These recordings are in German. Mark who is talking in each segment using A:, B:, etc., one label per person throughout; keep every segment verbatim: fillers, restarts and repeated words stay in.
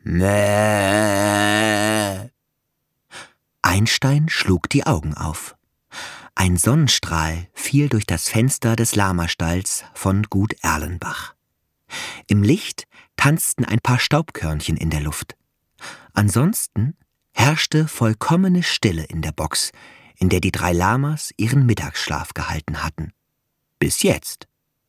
A: Mäh. Einstein schlug die Augen auf. Ein Sonnenstrahl fiel durch das Fenster des Lamastalls von Gut Erlenbach. Im Licht tanzten ein paar Staubkörnchen in der Luft. Ansonsten herrschte vollkommene Stille in der Box, in der die drei Lamas ihren Mittagsschlaf gehalten hatten. Bis jetzt.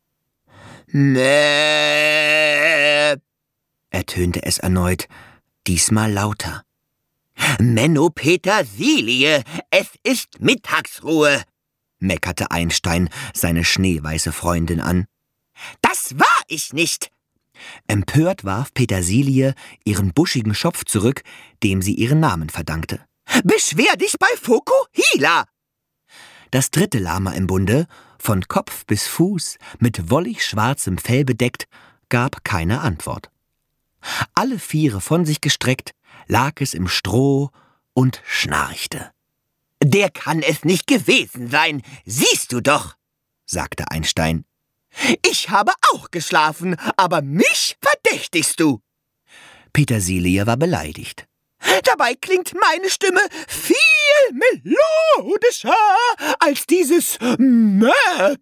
A: Mäh, ertönte es erneut, diesmal lauter. Menno Petersilie, es ist Mittagsruhe, meckerte Einstein seine schneeweiße Freundin an. Das war ich nicht! Empört warf Petersilie ihren buschigen Schopf zurück, dem sie ihren Namen verdankte. Beschwer dich bei Fokuhila! Das dritte Lama im Bunde, von Kopf bis Fuß mit wollig schwarzem Fell bedeckt, gab keine Antwort. Alle Viere von sich gestreckt, lag es im Stroh und schnarchte. »Der kann es nicht gewesen sein, siehst du doch«, sagte Einstein. »Ich habe auch geschlafen, aber mich verdächtigst du.« Petersilie war beleidigt. »Dabei klingt meine Stimme viel melodischer als dieses Möp.«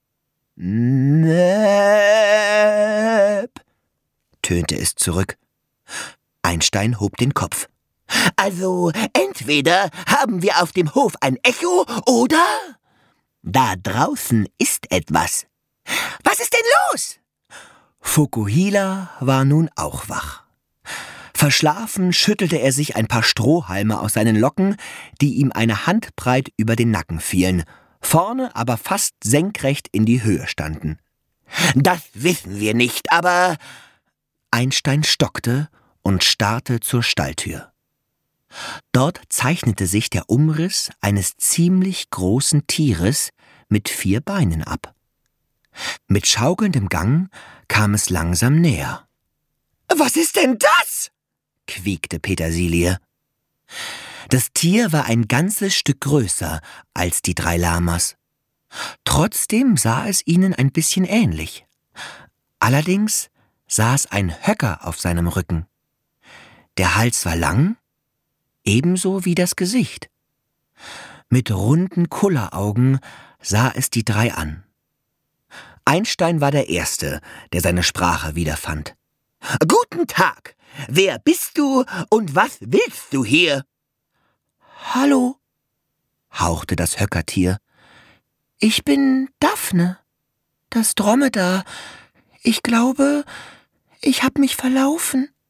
A: »Möp«, tönte es zurück. Einstein hob den Kopf. »Also, entweder haben wir auf dem Hof ein Echo, oder da draußen ist etwas. Was ist denn los?« Fokuhila war nun auch wach. Verschlafen schüttelte er sich ein paar Strohhalme aus seinen Locken, die ihm eine Handbreit über den Nacken fielen, vorne aber fast senkrecht in die Höhe standen. »Das wissen wir nicht, aber...« Einstein stockte und starrte zur Stalltür. Dort zeichnete sich der Umriss eines ziemlich großen Tieres mit vier Beinen ab. Mit schaukelndem Gang kam es langsam näher. »Was ist denn das?« quiekte Petersilie. Das Tier war ein ganzes Stück größer als die drei Lamas. Trotzdem sah es ihnen ein bisschen ähnlich. Allerdings saß ein Höcker auf seinem Rücken. Der Hals war lang, ebenso wie das Gesicht. Mit runden Kulleraugen sah es die drei an. Einstein war der Erste, der seine Sprache wiederfand. »Guten Tag! Wer bist du und was willst du hier?« »Hallo«, hauchte das Höckertier. »Ich bin Daphne, das Dromedar. Ich glaube, ich hab mich verlaufen.«